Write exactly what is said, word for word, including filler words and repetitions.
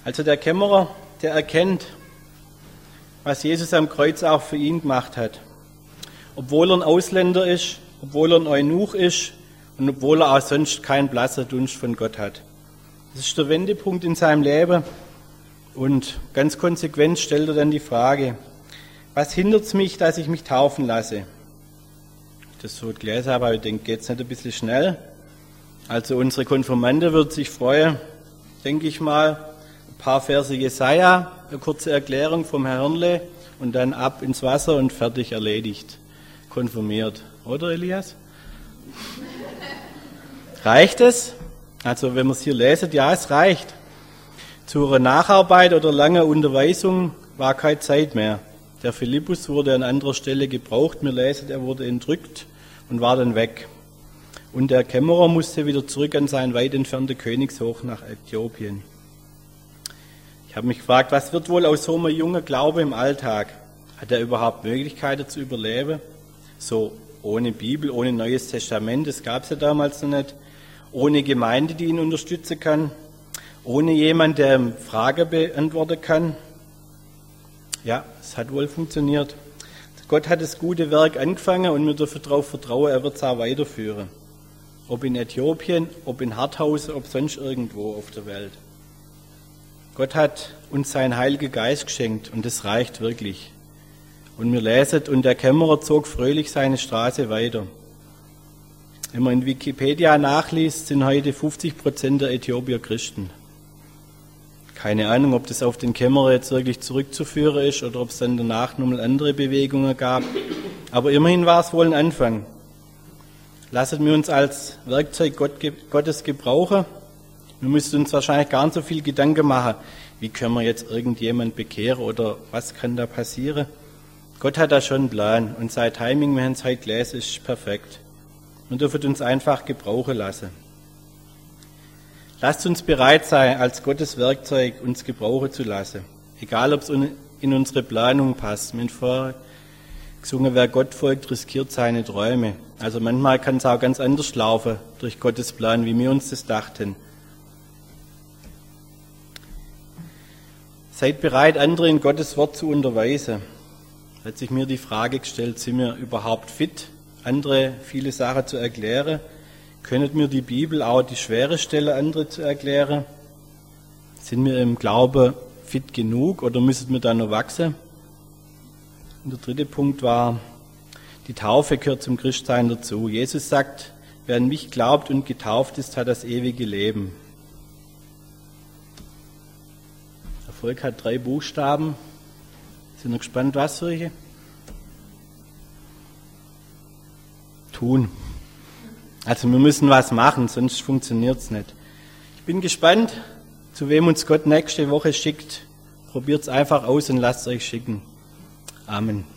Also der Kämmerer, der erkennt, was Jesus am Kreuz auch für ihn gemacht hat. Obwohl er ein Ausländer ist, obwohl er ein Eunuch ist und obwohl er auch sonst keinen blasser Dunst von Gott hat. Das ist der Wendepunkt in seinem Leben und ganz konsequent stellt er dann die Frage, was hindert mich, dass ich mich taufen lasse? Das so gelesen habe, aber ich denke, geht es nicht ein bisschen schnell? Also unsere Konfirmande wird sich freuen, denke ich mal, ein paar Verse Jesaja, eine kurze Erklärung vom Herrn Hörnle und dann ab ins Wasser und fertig erledigt, konfirmiert. Oder Elias? Reicht es? Also wenn man es hier lesen, ja, es reicht. Zu einer Nacharbeit oder langer Unterweisung war keine Zeit mehr. Der Philippus wurde an anderer Stelle gebraucht. Wir lesen, er wurde entrückt und war dann weg. Und der Kämmerer musste wieder zurück an seinen weit entfernten Königshof nach Äthiopien. Ich habe mich gefragt, was wird wohl aus so einem jungen Glaube im Alltag? Hat er überhaupt Möglichkeiten zu überleben? So ohne Bibel, ohne Neues Testament, das gab es ja damals noch nicht. Ohne Gemeinde, die ihn unterstützen kann. Ohne jemand, der ihm Fragen beantworten kann. Ja, es hat wohl funktioniert. Gott hat das gute Werk angefangen und wir dürfen darauf vertrauen, er wird es auch weiterführen. Ob in Äthiopien, ob in Harthausen, ob sonst irgendwo auf der Welt. Gott hat uns seinen Heiligen Geist geschenkt und das reicht wirklich. Und wir lesen, und der Kämmerer zog fröhlich seine Straße weiter. Wenn man in Wikipedia nachliest, sind heute fünfzig Prozent der Äthiopier Christen. Keine Ahnung, ob das auf den Kämmerer jetzt wirklich zurückzuführen ist oder ob es dann danach nochmal andere Bewegungen gab. Aber immerhin war es wohl ein Anfang. Lassen wir uns als Werkzeug Gottes gebrauchen. Wir müssen uns wahrscheinlich gar nicht so viel Gedanken machen, wie können wir jetzt irgendjemand bekehren oder was kann da passieren. Gott hat da schon einen Plan und sein Timing, wir haben es heute gelesen, ist perfekt. Wir dürfen uns einfach gebrauchen lassen. Lasst uns bereit sein, als Gottes Werkzeug uns gebrauchen zu lassen. Egal, ob es in unsere Planung passt. Wir haben vorher gesungen, wer Gott folgt, riskiert seine Träume. Also manchmal kann es auch ganz anders laufen durch Gottes Plan, wie wir uns das dachten. Seid bereit, andere in Gottes Wort zu unterweisen. Da hat sich mir die Frage gestellt, sind wir überhaupt fit, andere viele Sachen zu erklären? Können wir die Bibel auch die schwere Stelle andere zu erklären? Sind wir im Glauben fit genug oder müssen wir da noch wachsen? Und der dritte Punkt war, die Taufe gehört zum Christsein dazu. Jesus sagt, wer an mich glaubt und getauft ist, hat das ewige Leben. Erfolg hat drei Buchstaben. Sind wir gespannt, was solche? Tun. Also wir müssen was machen, sonst funktioniert es nicht. Ich bin gespannt, zu wem uns Gott nächste Woche schickt. Probiert es einfach aus und lasst euch schicken. Amen.